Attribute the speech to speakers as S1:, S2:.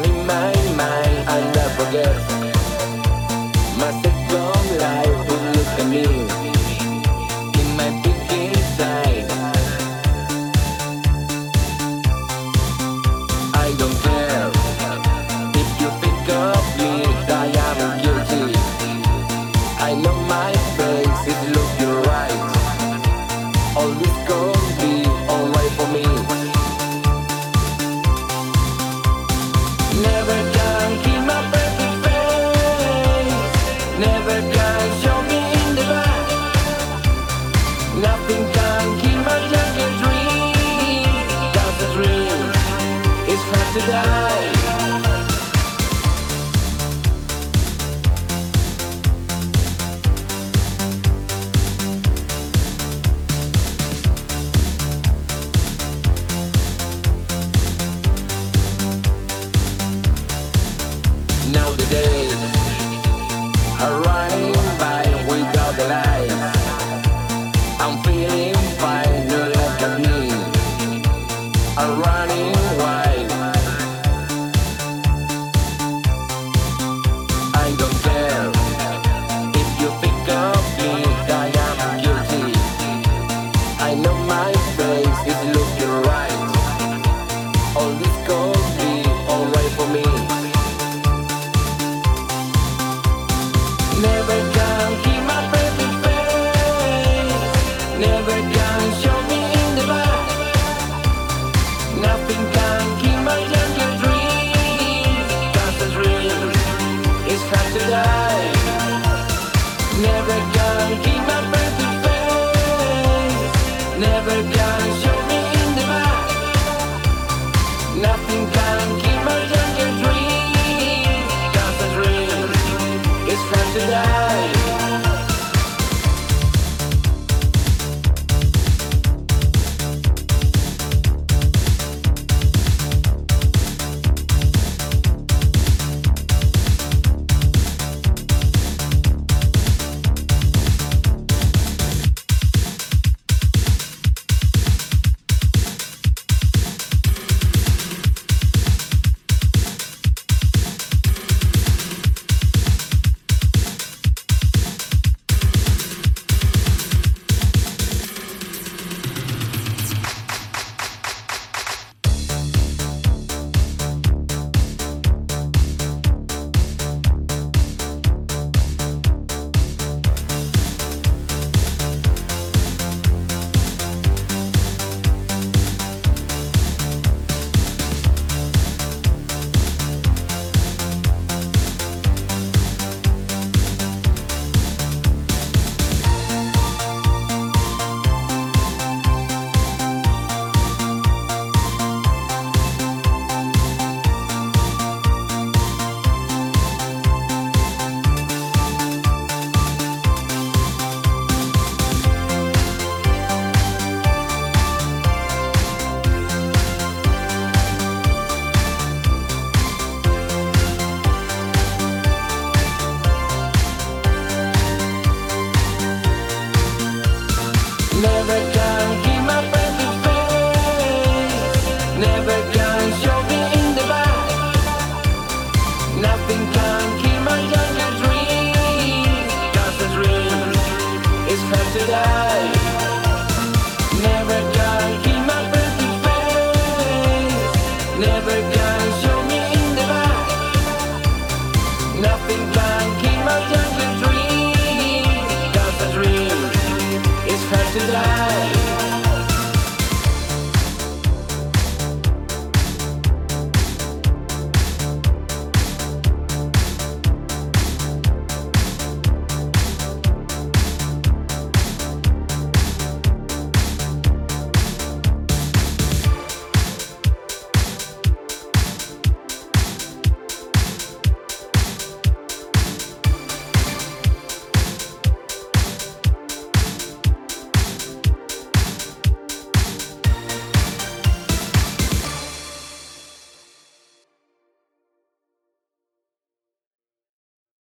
S1: in my mind, I never forget. My second life would look at me in my big side. I don't care if you think of me that I'm guilty. I know my face is looking right. All this gonna be alright for me. Never can keep my perfect face. Never can show me in the back. Nothing can keep my jacket dream. That's a dream. It's hard to die. Now the days are running by without the lights. I'm feeling fine, no look at me. I'm running wide. I don't care if you think of me that I'm guilty. I know my face is looking right. All this could be alright for me. Never can keep my perfect face. Never can show me in the back. Nothing can keep my younger dreams. That's a dream. It's hard to die. Never can keep my perfect face. Never can show me in the back. Nothing can keep my younger dreams. That's a dream. It's hard to die. Never can keep my perfect face. Never can show me in the back. Nothing can keep my